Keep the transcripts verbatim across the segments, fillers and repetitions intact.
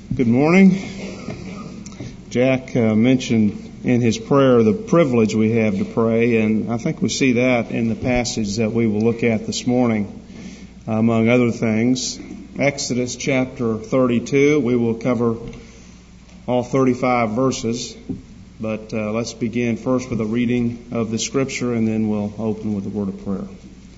Good morning. Jack uh, mentioned in his prayer the privilege we have to pray, and I think we see that in the passage that we will look at this morning, uh, among other things. Exodus chapter thirty-two, we will cover all thirty-five verses, but uh, let's begin first with a reading of the scripture, and then we'll open with a word of prayer.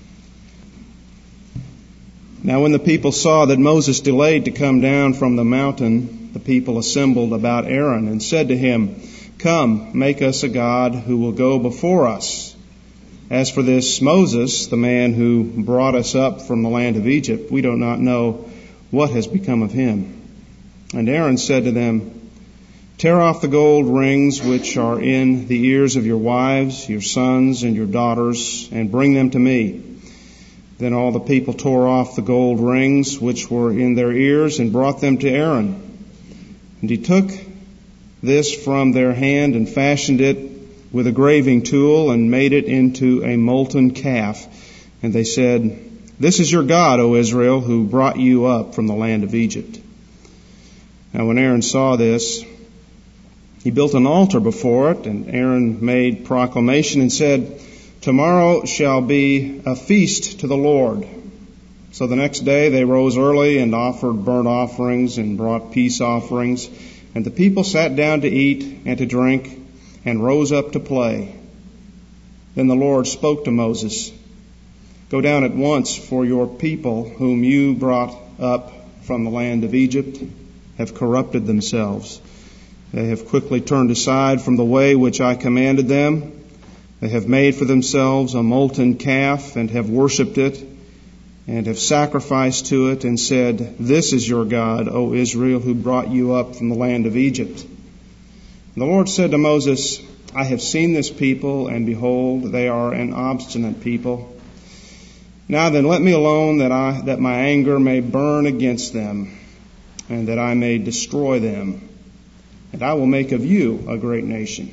Now when the people saw that Moses delayed to come down from the mountain, the people assembled about Aaron and said to him, "Come, make us a god who will go before us. As for this Moses, the man who brought us up from the land of Egypt, we do not know what has become of him." And Aaron said to them, "Tear off the gold rings which are in the ears of your wives, your sons, and your daughters, and bring them to me." Then all the people tore off the gold rings which were in their ears and brought them to Aaron. And he took this from their hand and fashioned it with a graving tool and made it into a molten calf. And they said, "This is your God, O Israel, who brought you up from the land of Egypt." Now when Aaron saw this, he built an altar before it, and Aaron made proclamation and said, "Tomorrow shall be a feast to the Lord." So the next day they rose early and offered burnt offerings and brought peace offerings. And the people sat down to eat and to drink and rose up to play. Then the Lord spoke to Moses, "Go down at once, for your people whom you brought up from the land of Egypt have corrupted themselves. They have quickly turned aside from the way which I commanded them. They have made for themselves a molten calf and have worshipped it and have sacrificed to it and said, 'This is your God, O Israel, who brought you up from the land of Egypt.' And the Lord said to Moses, 'I have seen this people, and behold, they are an obstinate people. Now then, let me alone that I, that my anger may burn against them and that I may destroy them. And I will make of you a great nation.'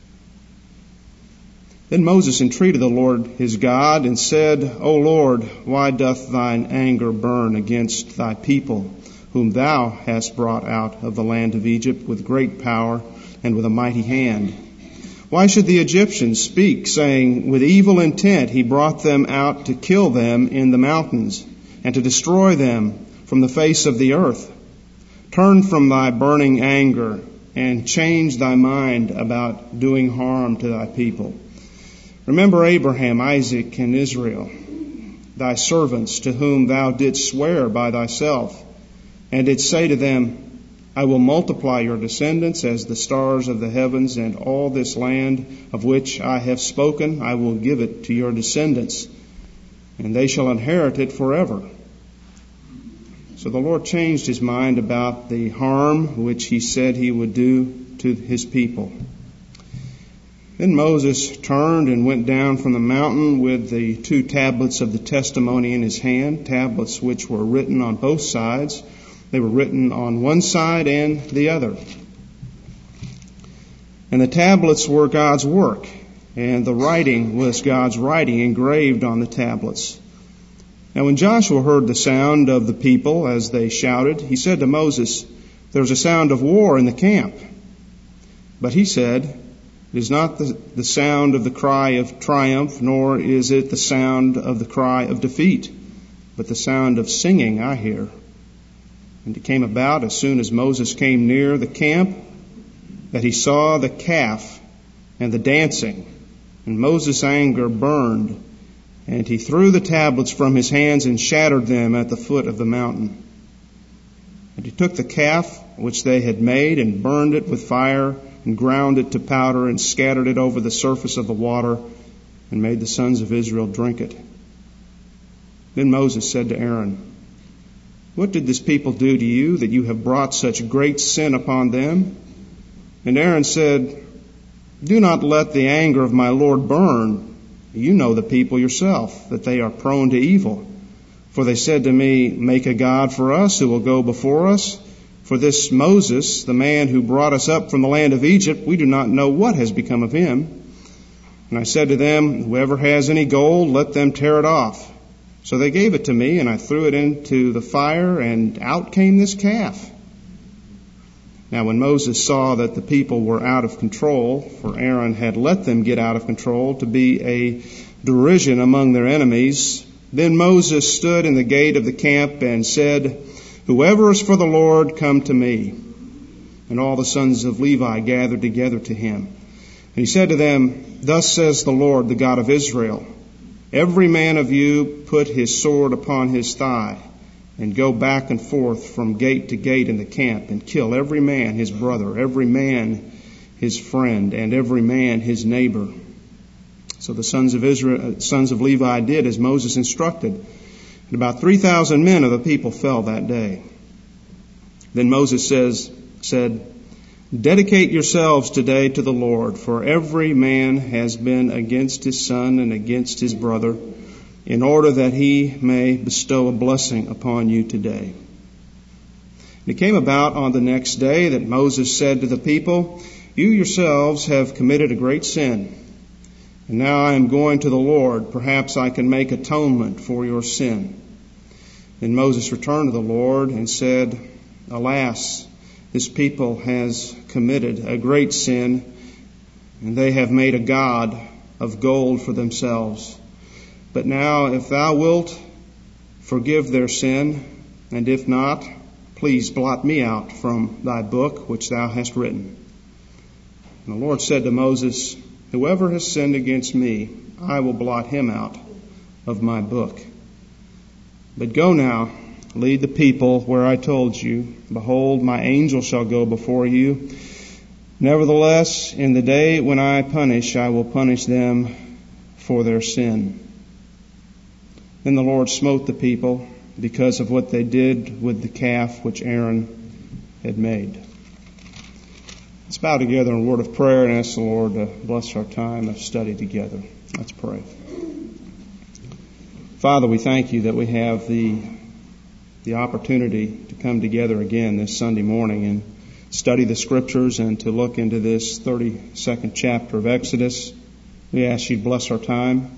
Then Moses entreated the Lord his God and said, 'O Lord, why doth thine anger burn against thy people, whom thou hast brought out of the land of Egypt with great power and with a mighty hand? Why should the Egyptians speak, saying, with evil intent he brought them out to kill them in the mountains and to destroy them from the face of the earth? Turn from thy burning anger and change thy mind about doing harm to thy people. Remember Abraham, Isaac, and Israel, thy servants, to whom thou didst swear by thyself, and didst say to them, I will multiply your descendants as the stars of the heavens, and all this land of which I have spoken, I will give it to your descendants, and they shall inherit it forever.' So the Lord changed his mind about the harm which he said he would do to his people. Then Moses turned and went down from the mountain with the two tablets of the testimony in his hand, tablets which were written on both sides. They were written on one side and the other. And the tablets were God's work, and the writing was God's writing engraved on the tablets. Now when Joshua heard the sound of the people as they shouted, he said to Moses, 'There is a sound of war in the camp.' But he said, 'It is not the, the sound of the cry of triumph, nor is it the sound of the cry of defeat, but the sound of singing I hear.' And it came about, as soon as Moses came near the camp, that he saw the calf and the dancing, and Moses' anger burned, and he threw the tablets from his hands and shattered them at the foot of the mountain. And he took the calf which they had made and burned it with fire, and ground it to powder, and scattered it over the surface of the water, and made the sons of Israel drink it. Then Moses said to Aaron, 'What did this people do to you, that you have brought such great sin upon them?' And Aaron said, 'Do not let the anger of my Lord burn. You know the people yourself, that they are prone to evil. For they said to me, Make a god for us who will go before us. For this Moses, the man who brought us up from the land of Egypt, we do not know what has become of him.' And I said to them, Whoever has any gold, let them tear it off. So they gave it to me, and I threw it into the fire, and out came this calf. Now when Moses saw that the people were out of control, for Aaron had let them get out of control to be a derision among their enemies, then Moses stood in the gate of the camp and said, "Whoever is for the Lord, come to me." And all the sons of Levi gathered together to him. And he said to them, "Thus says the Lord, the God of Israel, every man of you put his sword upon his thigh, and go back and forth from gate to gate in the camp, and kill every man his brother, every man his friend, and every man his neighbor." So the sons of Israel, sons of Levi did as Moses instructed, and about three thousand men of the people fell that day. Then Moses says, said, "Dedicate yourselves today to the Lord, for every man has been against his son and against his brother, in order that he may bestow a blessing upon you today." And it came about on the next day that Moses said to the people, "You yourselves have committed a great sin, and now I am going to the Lord. Perhaps I can make atonement for your sin." Then Moses returned to the Lord and said, "Alas, this people has committed a great sin, and they have made a god of gold for themselves. But now, if thou wilt, forgive their sin, and if not, please blot me out from thy book which thou hast written." And the Lord said to Moses, "Whoever has sinned against me, I will blot him out of my book. But go now, lead the people where I told you. Behold, my angel shall go before you. Nevertheless, in the day when I punish, I will punish them for their sin." Then the Lord smote the people because of what they did with the calf which Aaron had made. Let's bow together in a word of prayer and ask the Lord to bless our time of study together. Let's pray. Father, we thank you that we have the the opportunity to come together again this Sunday morning and study the Scriptures and to look into this thirty-second chapter of Exodus. We ask you to bless our time.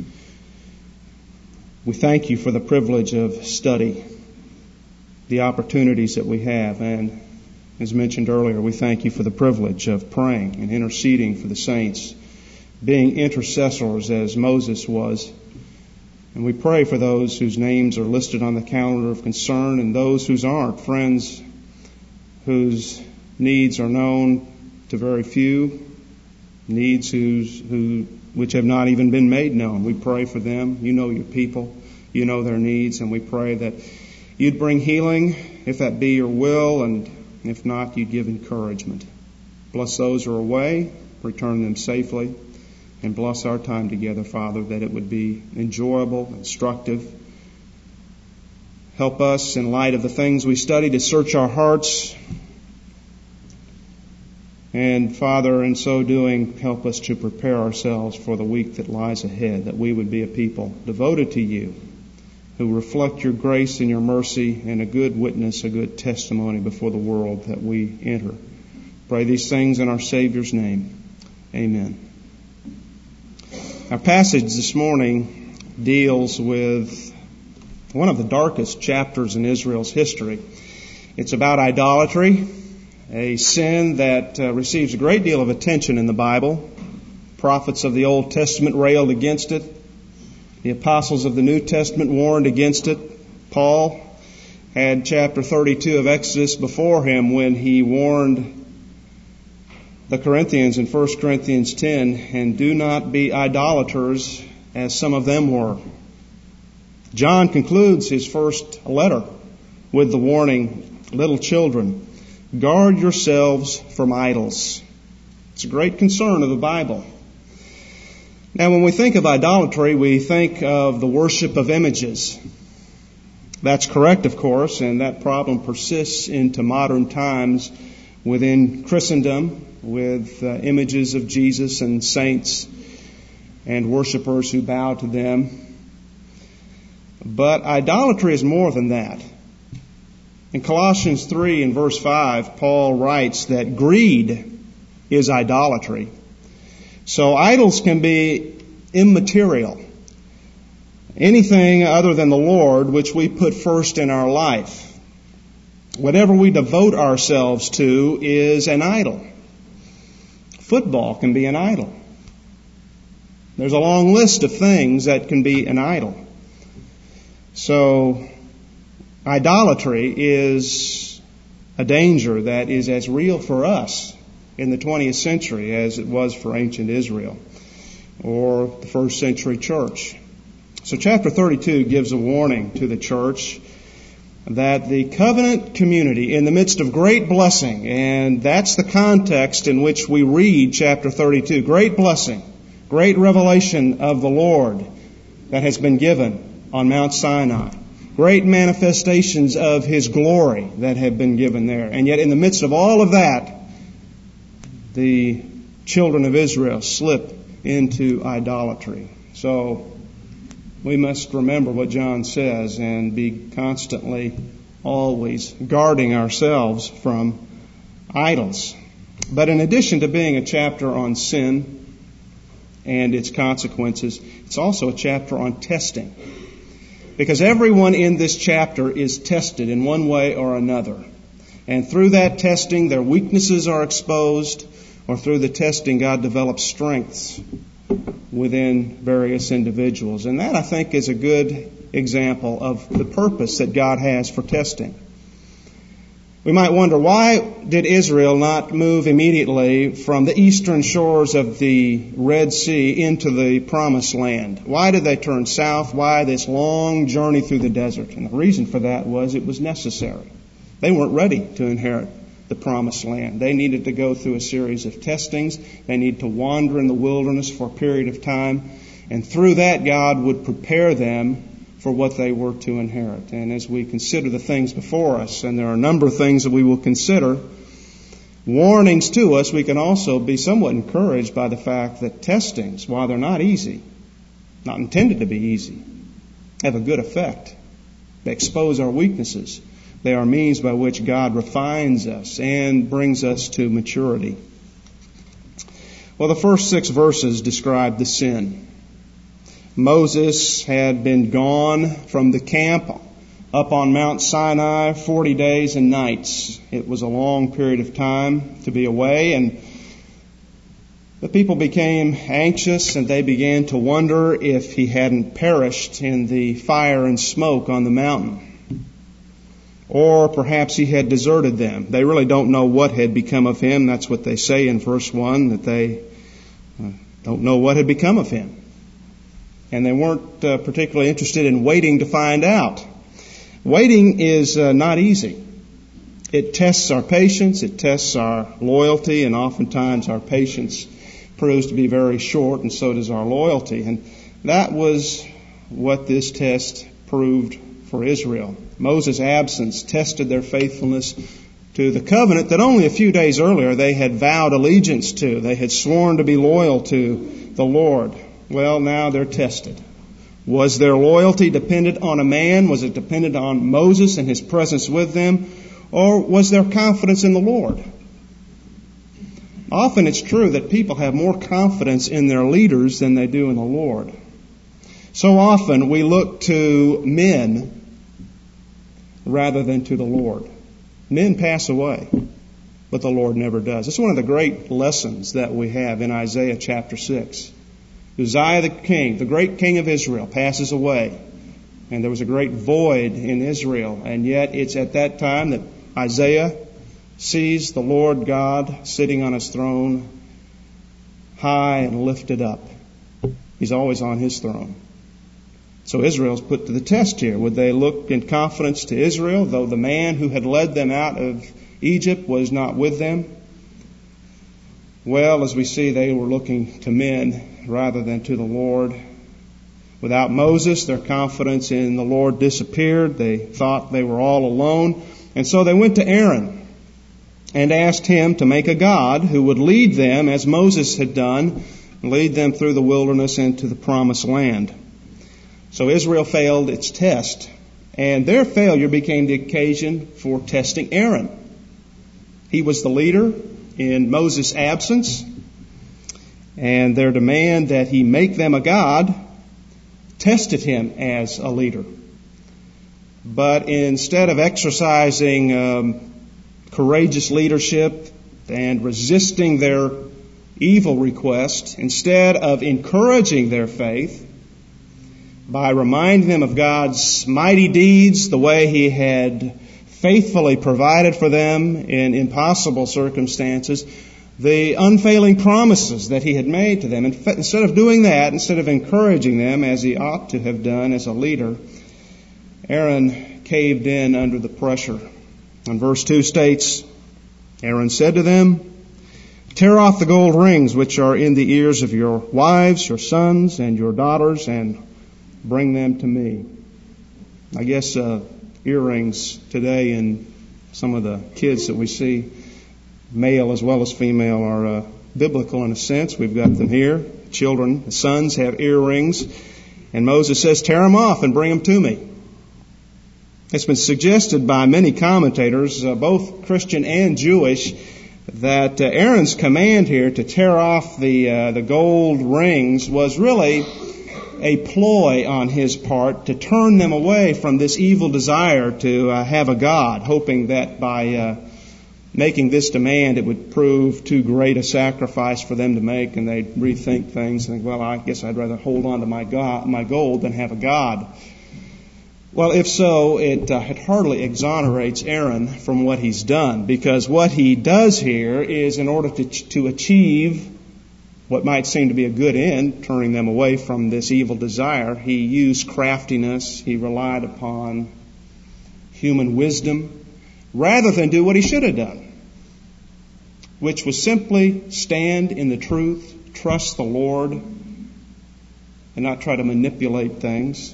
We thank you for the privilege of study, the opportunities that we have, and as mentioned earlier, we thank you for the privilege of praying and interceding for the saints, being intercessors as Moses was. And we pray for those whose names are listed on the calendar of concern and those whose aren't, friends whose needs are known to very few, needs whose, who, which have not even been made known. We pray for them. You know your people. You know their needs, and we pray that you'd bring healing, if that be your will, and if not, you'd give encouragement. Bless those who are away, return them safely, and bless our time together, Father, that it would be enjoyable, instructive. Help us, in light of the things we study, to search our hearts. And, Father, in so doing, help us to prepare ourselves for the week that lies ahead, that we would be a people devoted to you, who reflect your grace and your mercy and a good witness, a good testimony before the world that we enter. Pray these things in our Savior's name. Amen. Our passage this morning deals with one of the darkest chapters in Israel's history. It's about idolatry, a sin that uh, receives a great deal of attention in the Bible. Prophets of the Old Testament railed against it. The apostles of the New Testament warned against it. Paul had chapter thirty-two of Exodus before him when he warned the Corinthians in First Corinthians ten, "And do not be idolaters as some of them were." John concludes his first letter with the warning, "Little children, guard yourselves from idols." It's a great concern of the Bible. Now, when we think of idolatry, we think of the worship of images. That's correct, of course, and that problem persists into modern times within Christendom, with uh, images of Jesus and saints and worshipers who bow to them. But idolatry is more than that. In Colossians three and verse five, Paul writes that greed is idolatry. So idols can be immaterial. Anything other than the Lord which we put first in our life. Whatever we devote ourselves to is an idol. Football can be an idol. There's a long list of things that can be an idol. So, idolatry is a danger that is as real for us in the twentieth century as it was for ancient Israel or the first century church. So chapter thirty-two gives a warning to the church that the covenant community in the midst of great blessing, and that's the context in which we read chapter thirty-two, great blessing, great revelation of the Lord that has been given on Mount Sinai, great manifestations of His glory that have been given there. And yet in the midst of all of that, the children of Israel slip into idolatry. So we must remember what John says and be constantly, always guarding ourselves from idols. But in addition to being a chapter on sin and its consequences, it's also a chapter on testing. Because everyone in this chapter is tested in one way or another. And through that testing, their weaknesses are exposed, or through the testing, God develops strengths within various individuals. And that, I think, is a good example of the purpose that God has for testing. We might wonder, why did Israel not move immediately from the eastern shores of the Red Sea into the Promised Land? Why did they turn south? Why this long journey through the desert? And the reason for that was it was necessary. They weren't ready to inherit the Promised Land. They needed to go through a series of testings. They needed to wander in the wilderness for a period of time. And through that, God would prepare them for what they were to inherit. And as we consider the things before us, and there are a number of things that we will consider, warnings to us, we can also be somewhat encouraged by the fact that testings, while they're not easy, not intended to be easy, have a good effect. They expose our weaknesses. They are means by which God refines us and brings us to maturity. Well, the first six verses describe the sin. Moses had been gone from the camp up on Mount Sinai forty days and nights. It was a long period of time to be away, and the people became anxious and they began to wonder if he hadn't perished in the fire and smoke on the mountain. Or perhaps he had deserted them. They really don't know what had become of him. That's what they say in verse one, that they uh, don't know what had become of him. And they weren't uh, particularly interested in waiting to find out. Waiting is uh, not easy. It tests our patience, it tests our loyalty, and oftentimes our patience proves to be very short, and so does our loyalty. And that was what this test proved for Israel. Moses' absence tested their faithfulness to the covenant that only a few days earlier they had vowed allegiance to. They had sworn to be loyal to the Lord. Well, now they're tested. Was their loyalty dependent on a man? Was it dependent on Moses and his presence with them? Or was their confidence in the Lord? Often it's true that people have more confidence in their leaders than they do in the Lord. So often we look to men rather than to the Lord. Men pass away, but the Lord never does. It's one of the great lessons that we have in Isaiah chapter six. Uzziah the king, the great king of Israel, passes away. And there was a great void in Israel. And yet it's at that time that Isaiah sees the Lord God sitting on His throne, high and lifted up. He's always on His throne. So Israel's put to the test here. Would they look in confidence to Israel, though the man who had led them out of Egypt was not with them? Well, as we see, they were looking to men rather than to the Lord. Without Moses, their confidence in the Lord disappeared. They thought they were all alone. And so they went to Aaron and asked him to make a god who would lead them, as Moses had done, lead them through the wilderness into the Promised Land. So Israel failed its test, and their failure became the occasion for testing Aaron. He was the leader in Moses' absence, and their demand that he make them a god tested him as a leader. But instead of exercising um, courageous leadership and resisting their evil request, instead of encouraging their faith by reminding them of God's mighty deeds, the way He had faithfully provided for them in impossible circumstances, the unfailing promises that He had made to them. Instead of doing that, instead of encouraging them as He ought to have done as a leader, Aaron caved in under the pressure. And verse two states, Aaron said to them, "Tear off the gold rings which are in the ears of your wives, your sons, and your daughters, and bring them to me." I guess uh, earrings today in some of the kids that we see, male as well as female, are uh, biblical in a sense. We've got them here. Children, the sons have earrings. And Moses says, tear them off and bring them to me. It's been suggested by many commentators, uh, both Christian and Jewish, that uh, Aaron's command here to tear off the uh, the gold rings was really a ploy on his part to turn them away from this evil desire to uh, have a God, hoping that by uh, making this demand it would prove too great a sacrifice for them to make, and they'd rethink things and think, well, I guess I'd rather hold on to my God, my gold than have a God. Well, if so, it, uh, it hardly exonerates Aaron from what he's done, because what he does here is in order to, to achieve what might seem to be a good end, turning them away from this evil desire, he used craftiness, he relied upon human wisdom, rather than do what he should have done, which was simply stand in the truth, trust the Lord, and not try to manipulate things.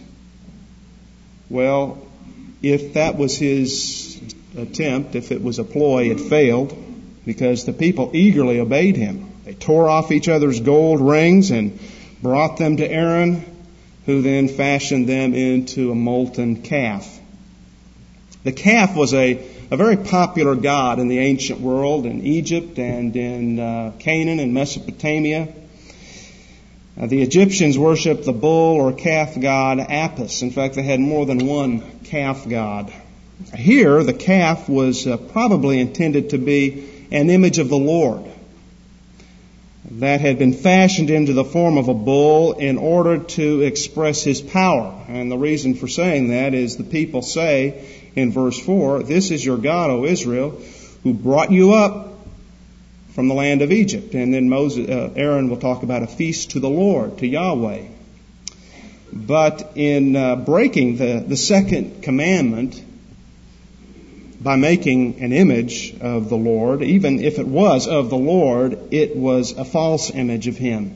Well, if that was his attempt, if it was a ploy, it failed, because the people eagerly obeyed him. They tore off each other's gold rings and brought them to Aaron, who then fashioned them into a molten calf. The calf was a, a very popular god in the ancient world, in Egypt and in uh, Canaan and Mesopotamia. Uh, the Egyptians worshipped the bull or calf god Apis. In fact, they had more than one calf god. Here, the calf was uh, probably intended to be an image of the Lord that had been fashioned into the form of a bull in order to express His power. And the reason for saying that is the people say in verse four, "This is your God, O Israel, who brought you up from the land of Egypt." And then Moses, uh, Aaron will talk about a feast to the Lord, to Yahweh. But in uh, breaking the, the second commandment by making an image of the Lord, even if it was of the Lord, it was a false image of Him,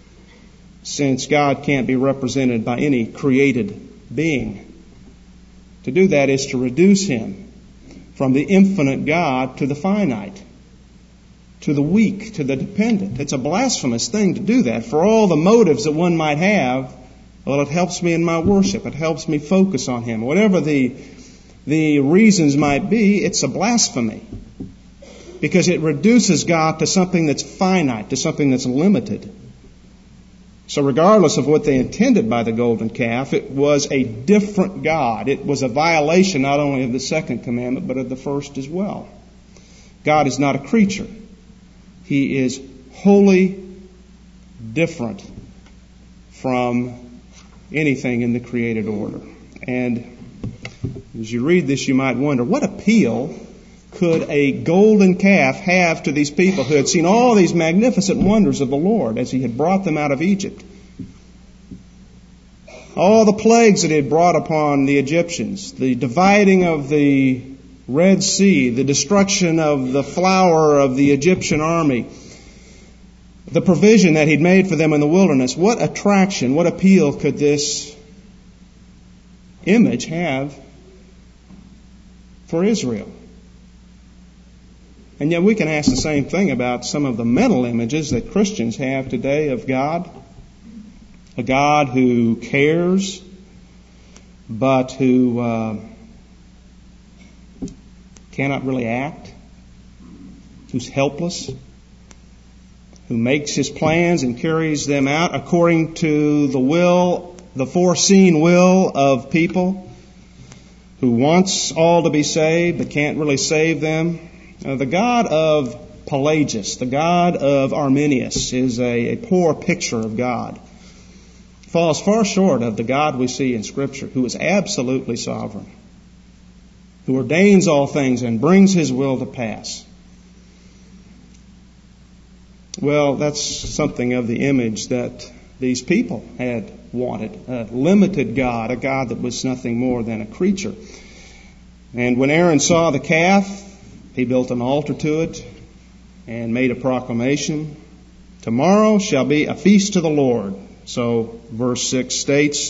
since God can't be represented by any created being. To do that is to reduce Him from the infinite God to the finite, to the weak, to the dependent. It's a blasphemous thing to do that. For all the motives that one might have, well, it helps me in my worship. It helps me focus on Him. Whatever the, the reasons might be, it's a blasphemy, because it reduces God to something that's finite, to something that's limited. So regardless of what they intended by the golden calf, it was a different God. It was a violation not only of the second commandment, but of the first as well. God is not a creature. He is wholly different from anything in the created order. And as you read this, you might wonder, what appeal could a golden calf have to these people who had seen all these magnificent wonders of the Lord as He had brought them out of Egypt? All the plagues that He had brought upon the Egyptians, the dividing of the Red Sea, the destruction of the flower of the Egyptian army, the provision that He'd made for them in the wilderness. What attraction, what appeal could this image have for Israel? And yet we can ask the same thing about some of the mental images that Christians have today of God. A God who cares, but who uh, cannot really act, who's helpless, who makes His plans and carries them out according to the will, the foreseen will of people, who who wants all to be saved but can't really save them. Uh, the God of Pelagius, the God of Arminius, is a, a poor picture of God. Falls far short of the God we see in Scripture, who is absolutely sovereign, who ordains all things and brings His will to pass. Well, that's something of the image that these people had wanted. A limited God, a God that was nothing more than a creature. And when Aaron saw the calf, he built an altar to it and made a proclamation. Tomorrow shall be a feast to the Lord. So verse six states,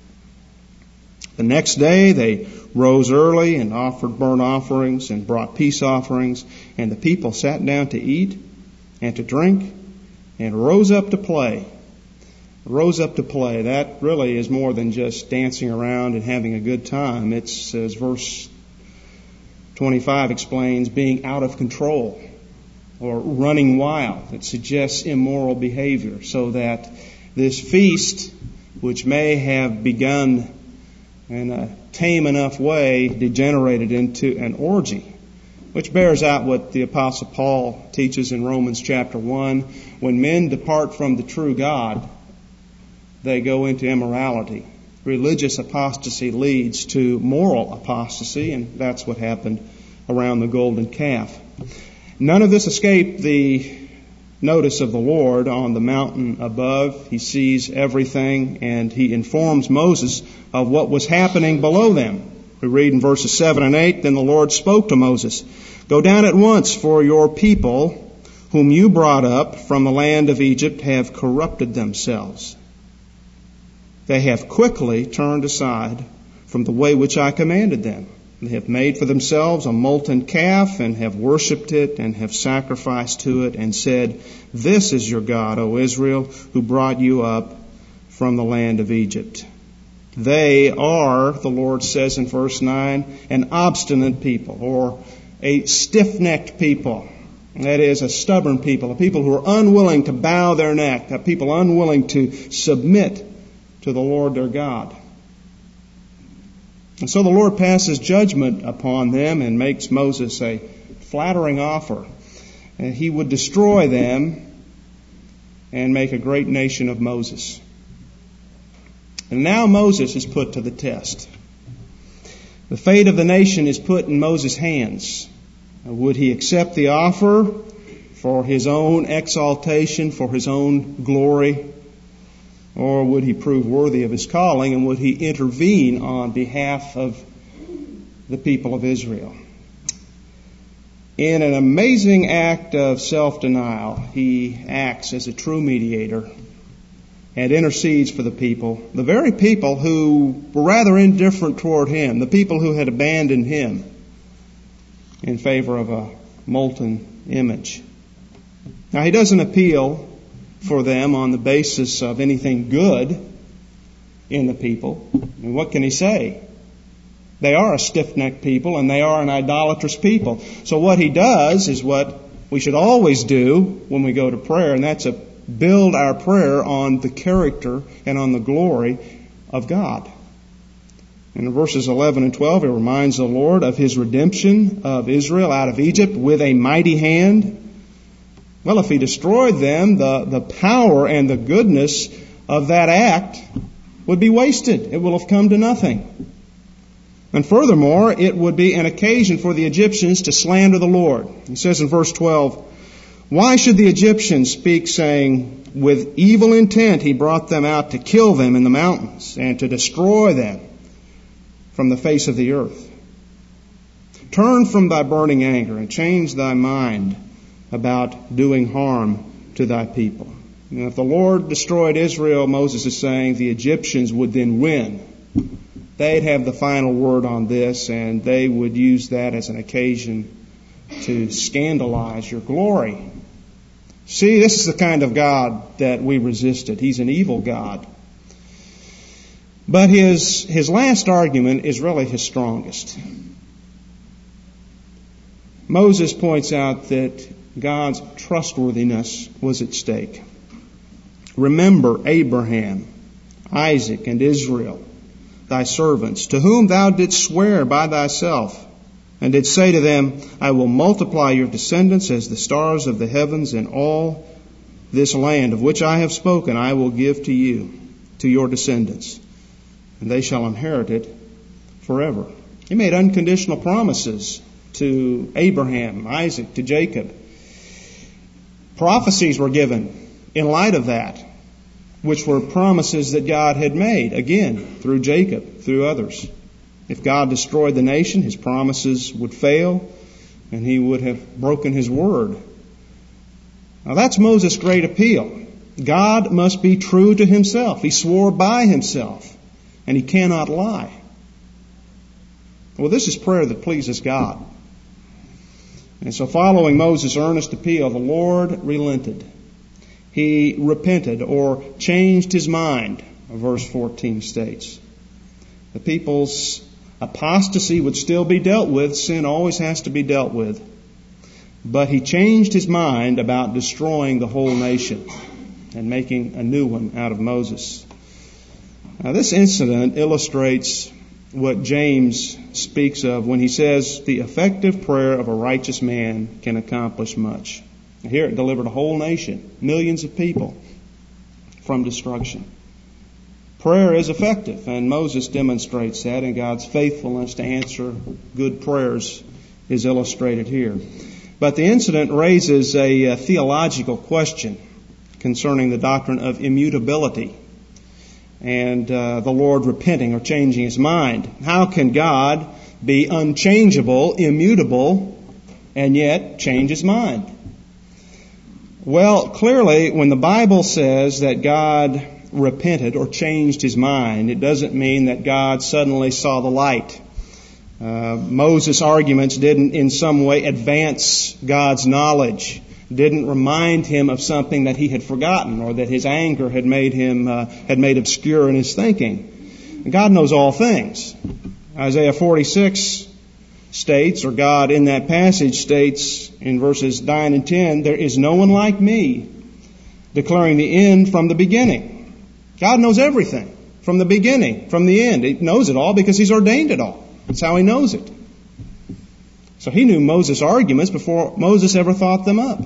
the next day they rose early and offered burnt offerings and brought peace offerings, and the people sat down to eat and to drink and rose up to play. Rose up to play. That really is more than just dancing around and having a good time. It's, as verse twenty-five explains, being out of control or running wild. It suggests immoral behavior, so that this feast, which may have begun in a tame enough way, degenerated into an orgy, which bears out what the Apostle Paul teaches in Romans chapter one. When men depart from the true God, they go into immorality. Religious apostasy leads to moral apostasy, and that's what happened around the golden calf. None of this escaped the notice of the Lord on the mountain above. He sees everything, and He informs Moses of what was happening below them. We read in verses seven and eight, Then the Lord spoke to Moses, Go down at once, for your people, whom you brought up from the land of Egypt, have corrupted themselves. They have quickly turned aside from the way which I commanded them. They have made for themselves a molten calf and have worshipped it and have sacrificed to it and said, This is your God, O Israel, who brought you up from the land of Egypt. They are, the Lord says in verse nine, an obstinate people, or a stiff-necked people. That is, a stubborn people, a people who are unwilling to bow their neck, a people unwilling to submit to the Lord their God. And so the Lord passes judgment upon them and makes Moses a flattering offer. And He would destroy them and make a great nation of Moses. And now Moses is put to the test. The fate of the nation is put in Moses' hands. Would he accept the offer for his own exaltation, for his own glory? Or would he prove worthy of his calling, and would he intervene on behalf of the people of Israel? In an amazing act of self-denial, he acts as a true mediator and intercedes for the people, the very people who were rather indifferent toward him, the people who had abandoned him in favor of a molten image. Now, he doesn't appeal for them on the basis of anything good in the people. And what can he say? They are a stiff-necked people, and they are an idolatrous people. So what he does is what we should always do when we go to prayer, and that's to build our prayer on the character and on the glory of God. In verses eleven and twelve, it reminds the Lord of His redemption of Israel out of Egypt with a mighty hand. Well, if He destroyed them, the, the power and the goodness of that act would be wasted. It will have come to nothing. And furthermore, it would be an occasion for the Egyptians to slander the Lord. He says in verse twelve, Why should the Egyptians speak, saying, With evil intent He brought them out to kill them in the mountains and to destroy them from the face of the earth? Turn from thy burning anger and change thy mind about doing harm to thy people. And if the Lord destroyed Israel, Moses is saying the Egyptians would then win. They'd have the final word on this, and they would use that as an occasion to scandalize your glory. See, this is the kind of God that we resisted. He's an evil God. But his, his last argument is really his strongest. Moses points out that God's trustworthiness was at stake. Remember Abraham, Isaac, and Israel, thy servants, to whom thou didst swear by thyself, and didst say to them, I will multiply your descendants as the stars of the heavens, and all this land of which I have spoken I will give to you, to your descendants, and they shall inherit it forever. He made unconditional promises to Abraham, Isaac, to Jacob. Prophecies were given in light of that, which were promises that God had made, again, through Jacob, through others. If God destroyed the nation, his promises would fail, and he would have broken his word. Now that's Moses' great appeal. God must be true to himself. He swore by himself, and he cannot lie. Well, this is prayer that pleases God. And so following Moses' earnest appeal, the Lord relented. He repented or changed his mind, verse fourteen states. The people's apostasy would still be dealt with. Sin always has to be dealt with. But he changed his mind about destroying the whole nation and making a new one out of Moses. Now, this incident illustrates what James speaks of when he says the effective prayer of a righteous man can accomplish much. Here it delivered a whole nation, millions of people, from destruction. Prayer is effective, and Moses demonstrates that, and God's faithfulness to answer good prayers is illustrated here. But the incident raises a, a theological question concerning the doctrine of immutability and uh, the Lord repenting or changing his mind. How can God be unchangeable, immutable, and yet change his mind? Well, clearly, when the Bible says that God repented or changed his mind, it doesn't mean that God suddenly saw the light. Uh, Moses' arguments didn't in some way advance God's knowledge, didn't remind him of something that he had forgotten or that his anger had made him uh, had made obscure in his thinking. God knows all things. Isaiah forty-six states, or God in that passage states in verses nine and ten, there is no one like me, declaring the end from the beginning. God knows everything from the beginning, from the end. He knows it all because he's ordained it all. That's how he knows it. So he knew Moses' arguments before Moses ever thought them up.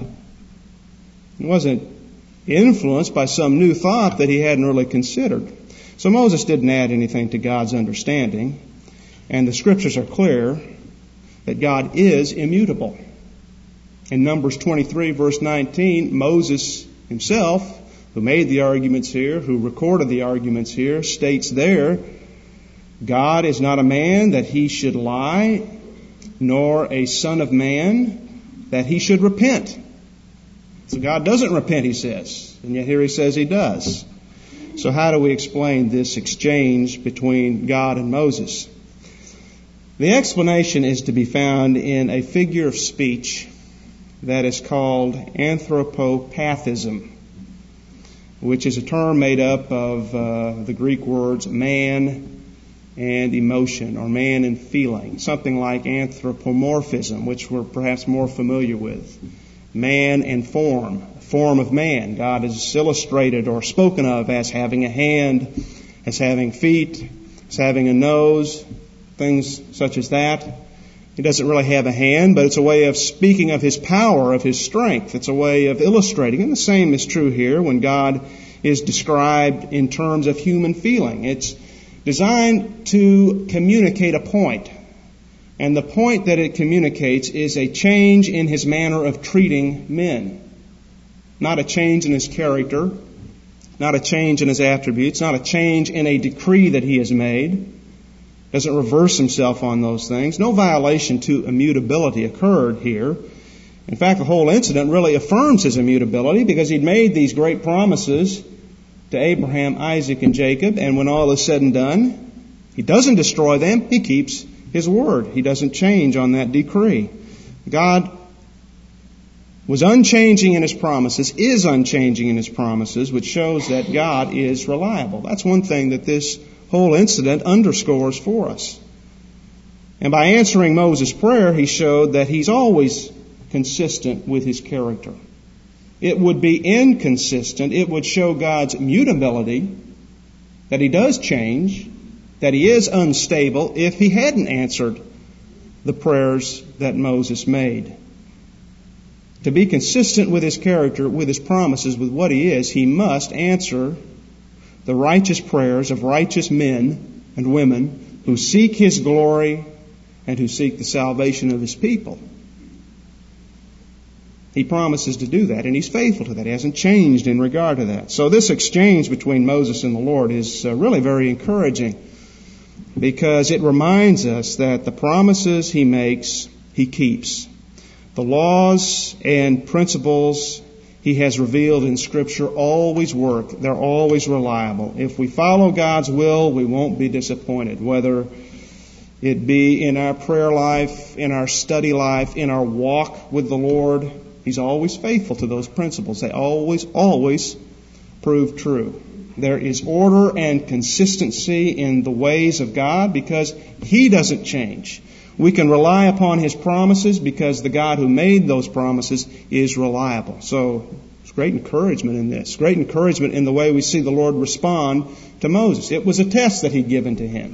He wasn't influenced by some new thought that he hadn't really considered. So Moses didn't add anything to God's understanding. And the scriptures are clear that God is immutable. In Numbers twenty-three, verse nineteen, Moses himself, who made the arguments here, who recorded the arguments here, states there, God is not a man that he should lie, nor a son of man that he should repent. So God doesn't repent, he says, and yet here he says he does. So how do we explain this exchange between God and Moses? The explanation is to be found in a figure of speech that is called anthropopathism, which is a term made up of uh, the Greek words man and emotion, or man and feeling, something like anthropomorphism, which we're perhaps more familiar with. Man and form, form of man. God is illustrated or spoken of as having a hand, as having feet, as having a nose, things such as that. He doesn't really have a hand, but it's a way of speaking of his power, of his strength. It's a way of illustrating. And the same is true here when God is described in terms of human feeling. It's designed to communicate a point. And the point that it communicates is a change in his manner of treating men. Not a change in his character, not a change in his attributes, not a change in a decree that he has made. Doesn't reverse himself on those things. No violation to immutability occurred here. In fact, the whole incident really affirms his immutability because he'd made these great promises to Abraham, Isaac, and Jacob, and when all is said and done, he doesn't destroy them, he keeps his word. He doesn't change on that decree. God was unchanging in his promises, is unchanging in his promises, which shows that God is reliable. That's one thing that this whole incident underscores for us. And by answering Moses' prayer, he showed that he's always consistent with his character. It would be inconsistent. It would show God's mutability, that he does change, that he is unstable if he hadn't answered the prayers that Moses made. To be consistent with his character, with his promises, with what he is, he must answer the righteous prayers of righteous men and women who seek his glory and who seek the salvation of his people. He promises to do that, and he's faithful to that. He hasn't changed in regard to that. So this exchange between Moses and the Lord is uh, really very encouraging, because it reminds us that the promises he makes, he keeps. The laws and principles he has revealed in Scripture always work. They're always reliable. If we follow God's will, we won't be disappointed, whether it be in our prayer life, in our study life, in our walk with the Lord. He's always faithful to those principles. They always, always prove true. There is order and consistency in the ways of God because He doesn't change. We can rely upon His promises because the God who made those promises is reliable. So there's great encouragement in this. Great encouragement in the way we see the Lord respond to Moses. It was a test that He'd given to him,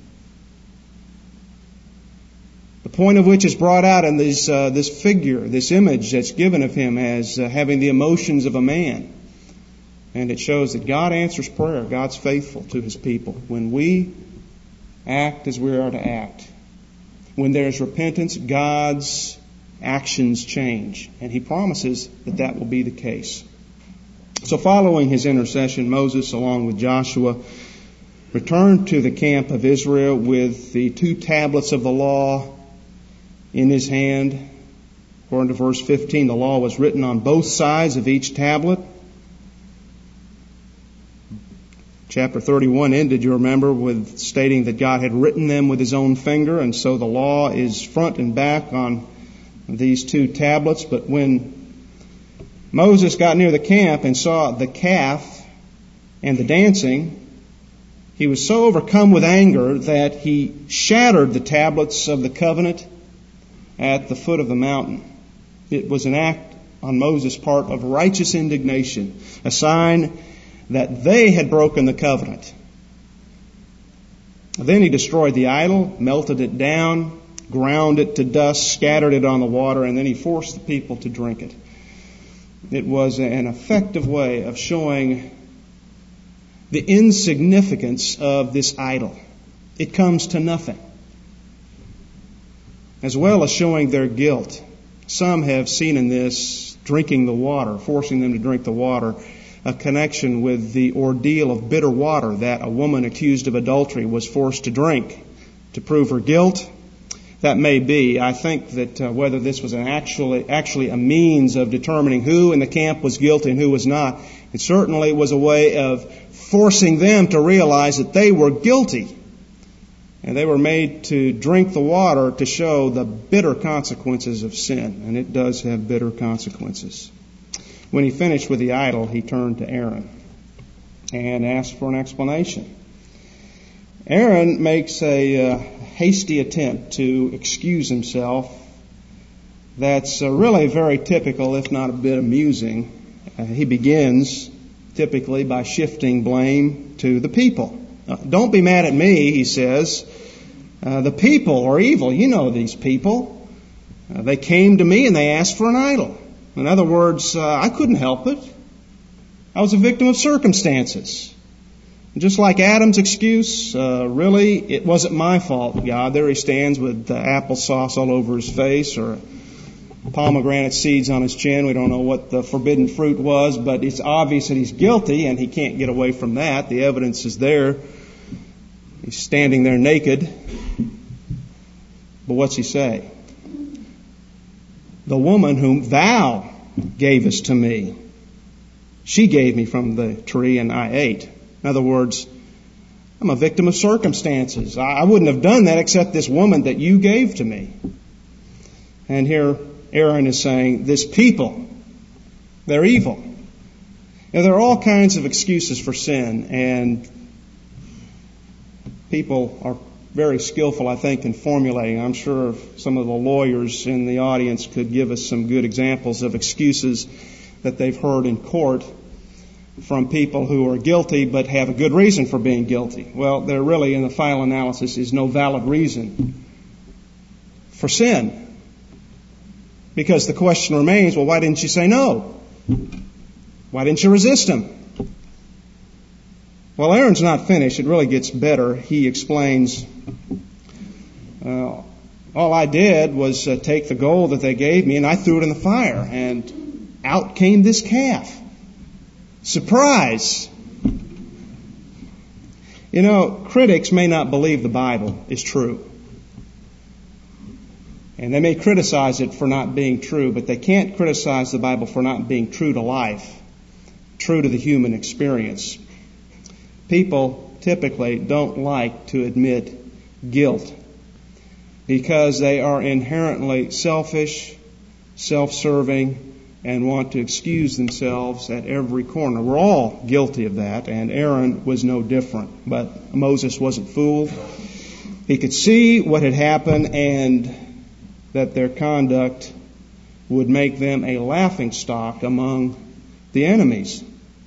the point of which is brought out in this, uh, this figure, this image that's given of him as uh, having the emotions of a man. And it shows that God answers prayer. God's faithful to His people. When we act as we are to act, when there's repentance, God's actions change. And He promises that that will be the case. So following his intercession, Moses, along with Joshua, returned to the camp of Israel with the two tablets of the law in his hand. According to verse fifteen, the law was written on both sides of each tablet. Chapter thirty-one ended, you remember, with stating that God had written them with His own finger, and so the law is front and back on these two tablets. But when Moses got near the camp and saw the calf and the dancing, he was so overcome with anger that he shattered the tablets of the covenant at the foot of the mountain. It was an act on Moses' part of righteous indignation, a sign that they had broken the covenant. Then he destroyed the idol, melted it down, ground it to dust, scattered it on the water, and then he forced the people to drink it. It was an effective way of showing the insignificance of this idol. It comes to nothing. As well as showing their guilt. Some have seen in this drinking the water, forcing them to drink the water, a connection with the ordeal of bitter water that a woman accused of adultery was forced to drink to prove her guilt. That may be. I think that uh, whether this was an actually actually a means of determining who in the camp was guilty and who was not, it certainly was a way of forcing them to realize that they were guilty. And they were made to drink the water to show the bitter consequences of sin. And it does have bitter consequences. When he finished with the idol, he turned to Aaron and asked for an explanation. Aaron makes a uh, hasty attempt to excuse himself. That's uh, really very typical, if not a bit amusing. Uh, he begins typically by shifting blame to the people. Uh, don't be mad at me, he says. Uh, the people are evil. You know these people. Uh, they came to me and they asked for an idol. In other words, uh, I couldn't help it. I was a victim of circumstances. Just like Adam's excuse, uh, really, it wasn't my fault, God. There he stands with uh, applesauce all over his face or pomegranate seeds on his chin. We don't know what the forbidden fruit was, but it's obvious that he's guilty and he can't get away from that. The evidence is there. He's standing there naked. But what's he say? The woman whom thou gavest to me, she gave me from the tree and I ate. In other words, I'm a victim of circumstances. I wouldn't have done that except this woman that you gave to me. And here Aaron is saying, this people, they're evil. Now, there are all kinds of excuses for sin, and people are very skillful, I think, in formulating. I'm sure some of the lawyers in the audience could give us some good examples of excuses that they've heard in court. from people who are guilty but have a good reason for being guilty. Well, there really, in the final analysis, is no valid reason for sin. Because the question remains, well, why didn't you say no? Why didn't you resist him? Well, Aaron's not finished. It really gets better. He explains, uh, all I did was uh, take the gold that they gave me and I threw it in the fire, and out came this calf. Surprise! You know, critics may not believe the Bible is true. And they may criticize it for not being true, but they can't criticize the Bible for not being true to life, true to the human experience. People typically don't like to admit guilt because they are inherently selfish, self-serving, and want to excuse themselves at every corner. We're all guilty of that, and Aaron was no different. But Moses wasn't fooled. He could see what had happened and that their conduct would make them a laughingstock among the enemies.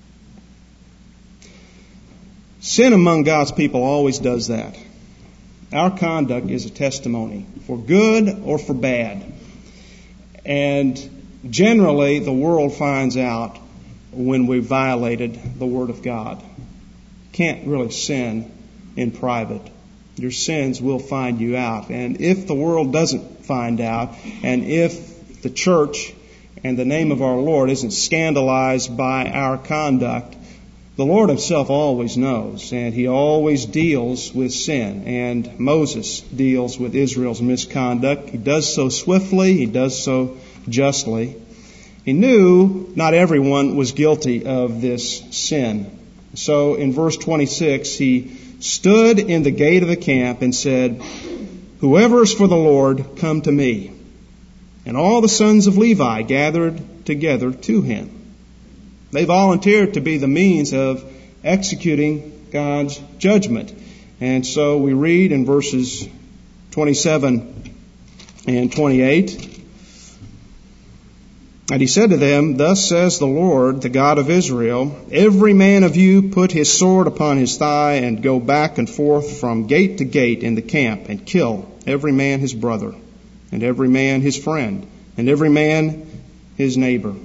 Sin among God's people always does that. Our conduct is a testimony, for good or for bad. And generally, the world finds out when we've violated the Word of God. Can't really sin in private. Your sins will find you out. And if the world doesn't find out, and if the church and the name of our Lord isn't scandalized by our conduct, the Lord Himself always knows, and He always deals with sin. And Moses deals with Israel's misconduct. He does so swiftly. He does so justly. He knew not everyone was guilty of this sin. So in verse twenty-six, he stood in the gate of the camp and said, "Whoever is for the Lord, come to me." And all the sons of Levi gathered together to him. They volunteered to be the means of executing God's judgment. And so we read in verses twenty-seven and twenty-eight, "And he said to them, Thus says the Lord, the God of Israel, every man of you put his sword upon his thigh and go back and forth from gate to gate in the camp and kill every man his brother and every man his friend and every man his neighbor."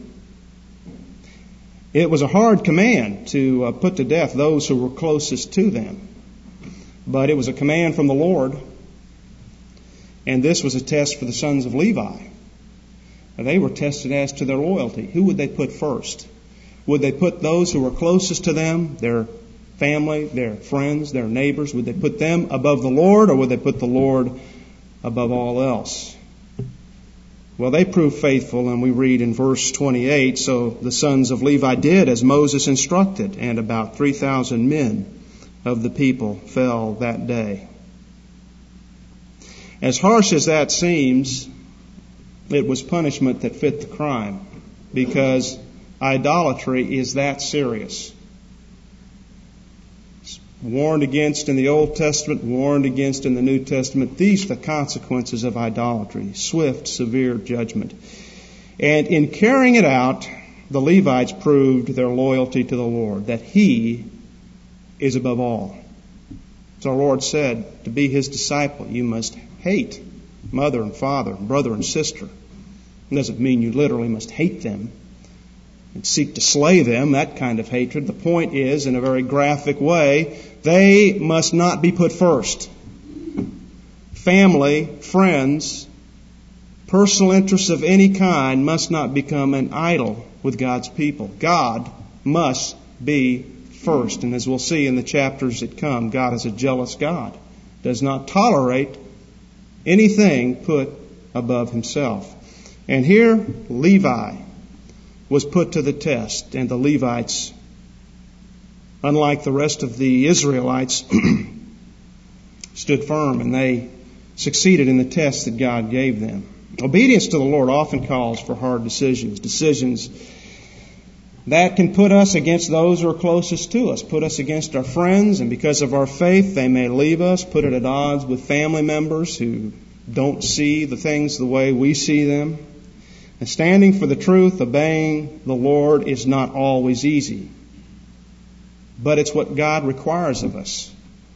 It was a hard command to uh, put to death those who were closest to them. But it was a command from the Lord. And this was a test for the sons of Levi. They were tested as to their loyalty. Who would they put first? Would they put those who were closest to them, their family, their friends, their neighbors? Would they put them above the Lord, or would they put the Lord above all else? Well, they proved faithful, and we read in verse twenty-eight, "So the sons of Levi did as Moses instructed, and about three thousand men of the people fell that day." As harsh as that seems, it was punishment that fit the crime, because idolatry is that serious. It's warned against in the Old Testament, warned against in the New Testament. These are the consequences of idolatry: swift, severe judgment. And in carrying it out, the Levites proved their loyalty to the Lord, that He is above all. As our Lord said, to be His disciple, you must hate mother and father, brother and sister. It doesn't mean you literally must hate them and seek to slay them, that kind of hatred. The point is, in a very graphic way, they must not be put first. Family, friends, personal interests of any kind must not become an idol with God's people. God must be first. And as we'll see in the chapters that come, God is a jealous God, does not tolerate anything put above Himself. And here, Levi was put to the test, and the Levites, unlike the rest of the Israelites, stood firm, and they succeeded in the test that God gave them. Obedience to the Lord often calls for hard decisions, decisions that can put us against those who are closest to us, put us against our friends, and because of our faith, they may leave us, put it at odds with family members who don't see the things the way we see them. And standing for the truth, obeying the Lord, is not always easy. but it's what God requires of us.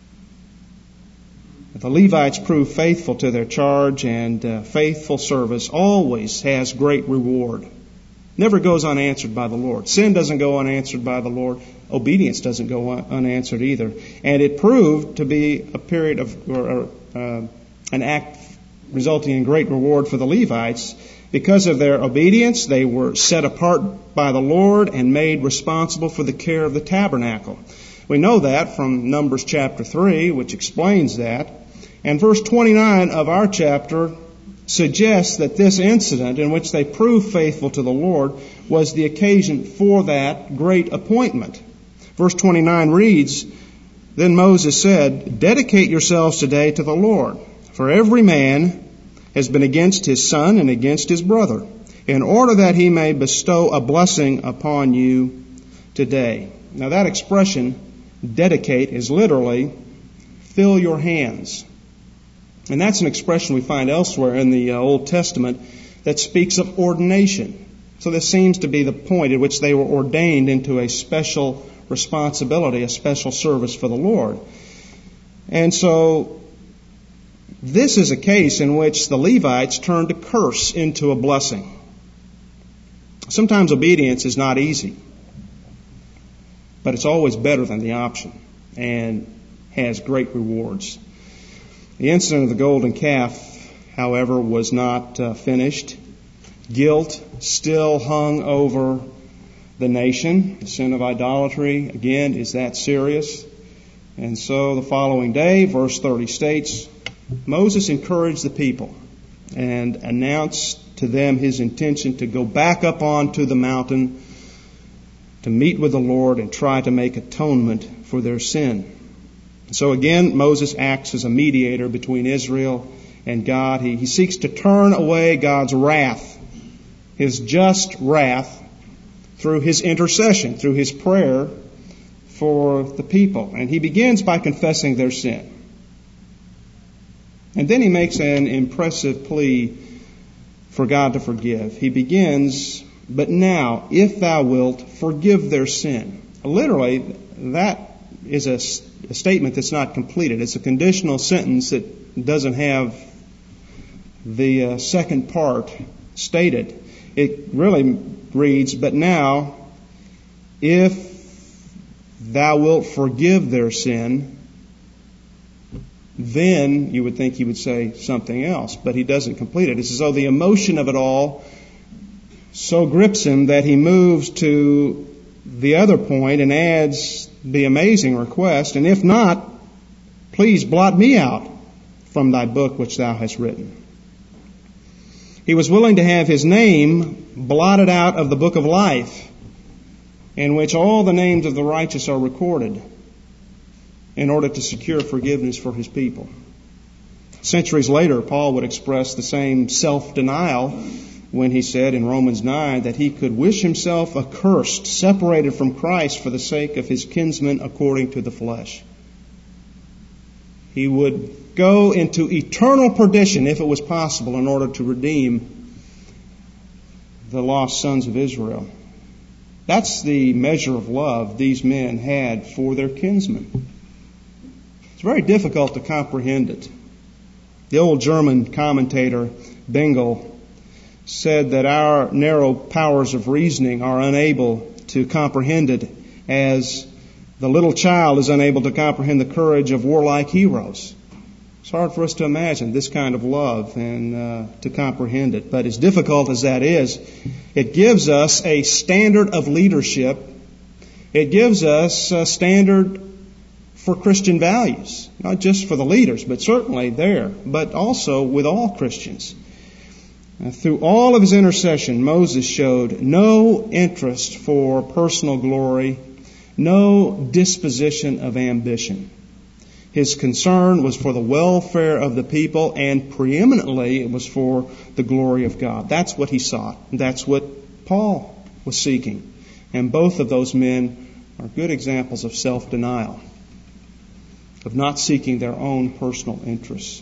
The Levites prove faithful to their charge, and uh, faithful service always has great reward. Never goes unanswered by the Lord. Sin doesn't go unanswered by the Lord. Obedience doesn't go un- unanswered either. And it proved to be a period of, or, or uh, an act resulting in great reward for the Levites. Because of their obedience, they were set apart by the Lord and made responsible for the care of the tabernacle. We know that from Numbers chapter three, which explains that. And verse twenty-nine of our chapter suggests that this incident in which they proved faithful to the Lord was the occasion for that great appointment. Verse twenty-nine reads, "Then Moses said, 'Dedicate yourselves today to the Lord, for every man has been against his son and against his brother, in order that he may bestow a blessing upon you today.'" Now that expression, dedicate, is literally fill your hands. And that's an expression we find elsewhere in the uh, Old Testament that speaks of ordination. So this seems to be the point at which they were ordained into a special responsibility, a special service for the Lord. And so this is a case in which the Levites turned a curse into a blessing. Sometimes obedience is not easy, but it's always better than the option and has great rewards. The incident of the golden calf, however, was not uh, finished. Guilt still hung over the nation. The sin of idolatry, again, is that serious. And so the following day, verse thirty states, Moses encouraged the people and announced to them his intention to go back up onto the mountain to meet with the Lord and try to make atonement for their sin. So again, Moses acts as a mediator between Israel and God. He, he seeks to turn away God's wrath, his just wrath, through his intercession, through his prayer for the people. And he begins by confessing their sin. And then he makes an impressive plea for God to forgive. He begins, "But now, if thou wilt, forgive their sin." Literally, that is a, a statement that's not completed. It's a conditional sentence that doesn't have the uh, second part stated. It really reads, "But now, if thou wilt forgive their sin," then you would think he would say something else, but he doesn't complete it. It's as though the emotion of it all so grips him that he moves to the other point and adds the amazing request, "And if not, please blot me out from thy book which thou hast written." He was willing to have his name blotted out of the book of life, in which all the names of the righteous are recorded, in order to secure forgiveness for his people. Centuries later, Paul would express the same self-denial when he said in Romans nine that he could wish himself accursed, separated from Christ for the sake of his kinsmen according to the flesh. He would go into eternal perdition if it was possible in order to redeem the lost sons of Israel. That's the measure of love these men had for their kinsmen. It's very difficult to comprehend it. The old German commentator Bengel said that our narrow powers of reasoning are unable to comprehend it, as the little child is unable to comprehend the courage of warlike heroes. It's hard for us to imagine this kind of love and uh, to comprehend it. But as difficult as that is, it gives us a standard of leadership. It gives us a standard for Christian values, not just for the leaders, but certainly there, but also with all Christians. Uh, through all of his intercession, Moses showed no interest for personal glory, no disposition of ambition. His concern was for the welfare of the people, and preeminently it was for the glory of God. That's what he sought. That's what Paul was seeking. And both of those men are good examples of self-denial, of not seeking their own personal interests.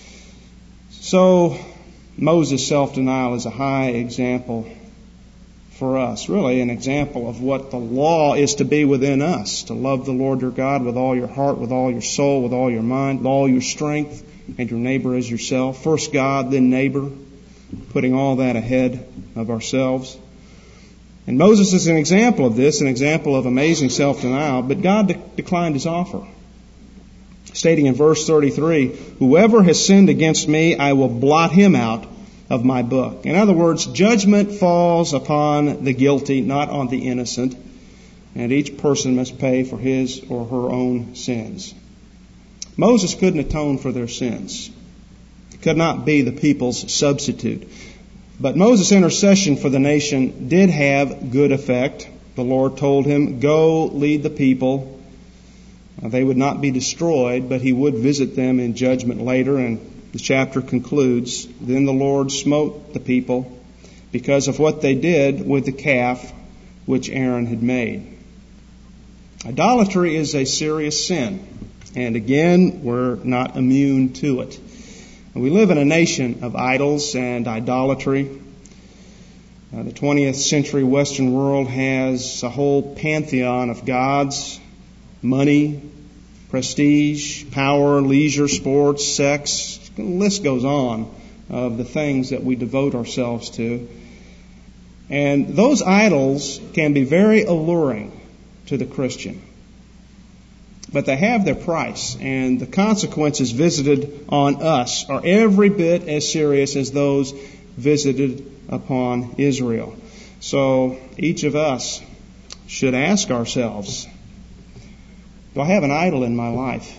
So Moses' self-denial is a high example for us, really an example of what the law is to be within us, to love the Lord your God with all your heart, with all your soul, with all your mind, with all your strength, and your neighbor as yourself. First God, then neighbor, putting all that ahead of ourselves. And Moses is an example of this, an example of amazing self-denial, but God de- declined his offer, stating in verse thirty-three, "Whoever has sinned against me, I will blot him out of my book." In other words, judgment falls upon the guilty, not on the innocent, and each person must pay for his or her own sins. Moses couldn't atone for their sins. He could not be the people's substitute. But Moses' intercession for the nation did have good effect. The Lord told him, "Go lead the people." They would not be destroyed, but he would visit them in judgment later, and the chapter concludes, "Then the Lord smote the people because of what they did with the calf which Aaron had made." Idolatry is a serious sin, and again, we're not immune to it. We live in a nation of idols and idolatry. Uh, the twentieth century Western world has a whole pantheon of gods: money, prestige, power, leisure, sports, sex. The list goes on of the things that we devote ourselves to. And those idols can be very alluring to the Christian. But they have their price, and the consequences visited on us are every bit as serious as those visited upon Israel. So each of us should ask ourselves, do I have an idol in my life?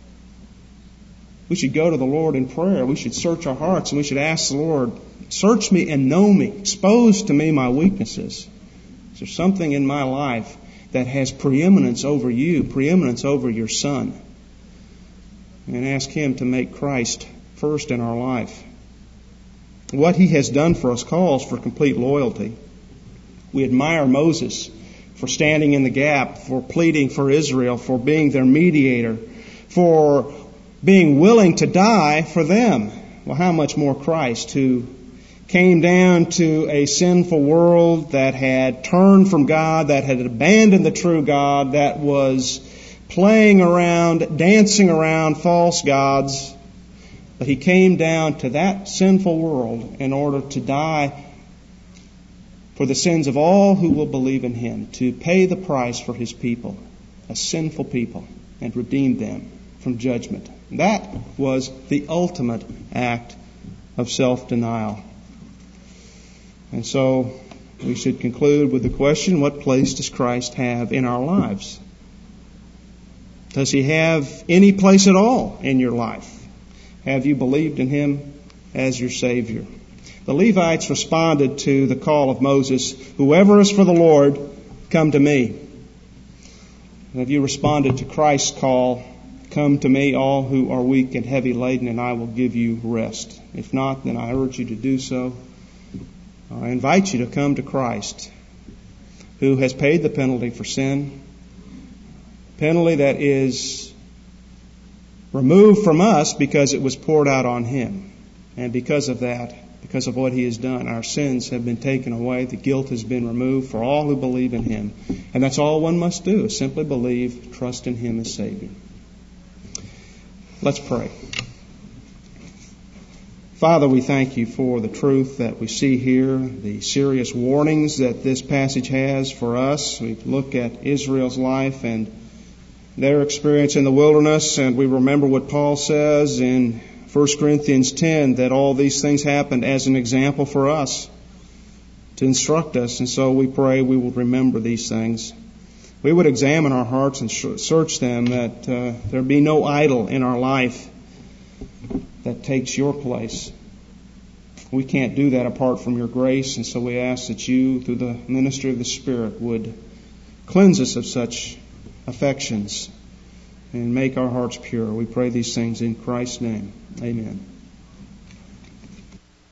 We should go to the Lord in prayer. We should search our hearts, and we should ask the Lord, search me and know me. Expose to me my weaknesses. Is there something in my life that has preeminence over you, preeminence over your Son? And ask Him to make Christ first in our life. What He has done for us calls for complete loyalty. We admire Moses for standing in the gap, for pleading for Israel, for being their mediator, for being willing to die for them. Well, how much more Christ, who came down to a sinful world that had turned from God, that had abandoned the true God, that was playing around, dancing around false gods. But He came down to that sinful world in order to die for the sins of all who will believe in Him, to pay the price for His people, a sinful people, and redeem them from judgment. That was the ultimate act of self-denial. And so we should conclude with the question, what place does Christ have in our lives? Does He have any place at all in your life? Have you believed in Him as your Savior? The Levites responded to the call of Moses, "Whoever is for the Lord, come to me." And have you responded to Christ's call, "Come to me, all who are weak and heavy laden, and I will give you rest"? If not, then I urge you to do so. I invite you to come to Christ, who has paid the penalty for sin, penalty that is removed from us because it was poured out on Him. And because of that, because of what He has done, our sins have been taken away, the guilt has been removed for all who believe in Him. And that's all one must do, is simply believe, trust in Him as Savior. Let's pray. Father, we thank You for the truth that we see here, the serious warnings that this passage has for us. We look at Israel's life and their experience in the wilderness, and we remember what Paul says in First Corinthians ten, that all these things happened as an example for us, to instruct us. And so we pray we will remember these things. We would examine our hearts and search them, that uh, there be no idol in our life that takes Your place. We can't do that apart from Your grace, and so we ask that You, through the ministry of the Spirit, would cleanse us of such affections and make our hearts pure. We pray these things in Christ's name. Amen.